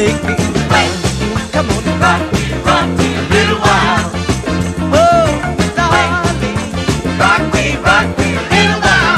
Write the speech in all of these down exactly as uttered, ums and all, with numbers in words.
take me in your arms. Come on and rock me, rock me a little while. Oh, darling, rock me, rock me a little while.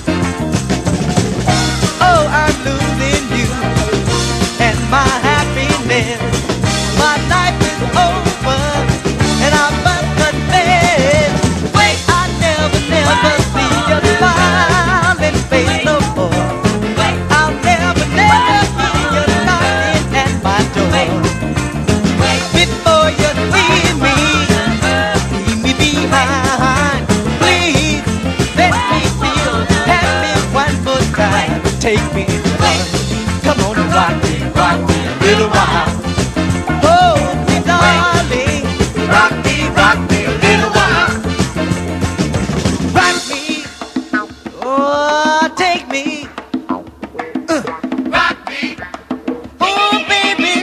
Oh, I'm losing you and my happiness. My life is over and I must confess, wait, I never, never see your smiling face no more. I'll never, never hear you knocking at my door. Before you leave me, leave me behind. Please let me feel happy one more time. Take me in your arms. Come on and rock.